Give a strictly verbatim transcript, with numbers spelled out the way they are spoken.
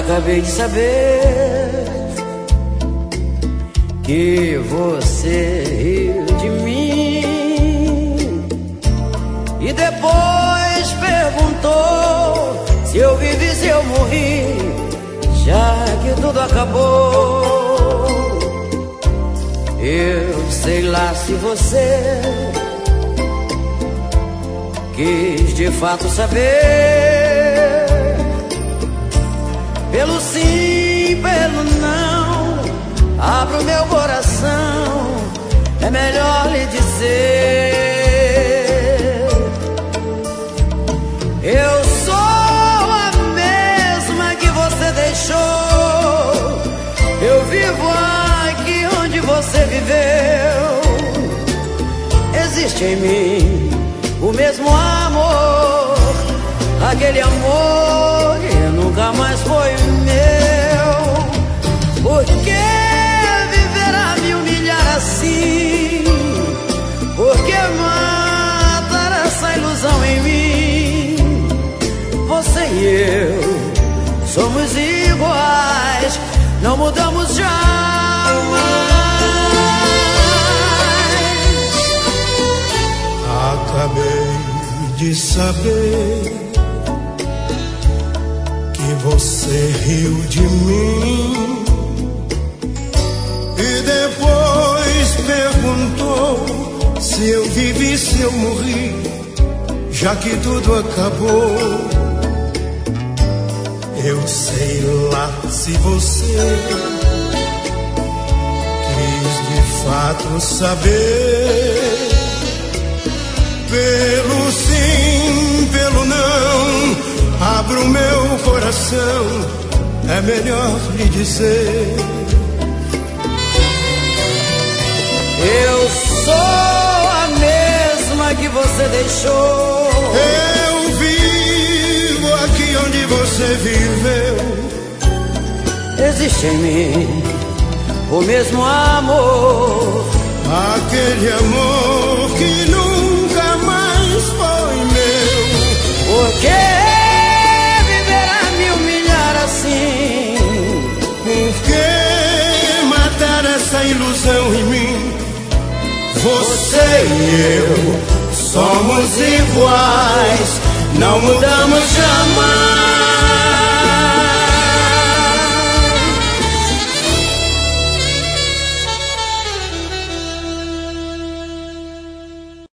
Acabei de saber que você riu de mim e depois perguntou se eu vivi, se eu morri, já que tudo acabou. Eu sei lá se você quis de fato saber, pelo sim, pelo não, abro meu coração, é melhor lhe dizer. Eu sou a mesma que você deixou, eu vivo aqui onde você viveu. Existe em mim o mesmo amor, aquele amor que nunca mais foi meu. Por que viver a me humilhar assim? Por que matar essa ilusão em mim? Você e eu somos iguais, não mudamos jamais. Acabei de saber que você riu de mim e depois perguntou se eu vivi, se eu morri, já que tudo acabou. Eu sei lá se você quis de fato saber, pelo sim, pelo não, abro meu coração, é melhor lhe dizer. Eu sou a mesma que você deixou, eu vivo aqui onde você viveu. existe em mim o mesmo amor, aquele amor que nunca mais foi meu. Por que viver a me humilhar assim? Por que matar essa ilusão em mim? Você e eu somos iguais, não mudamos jamais.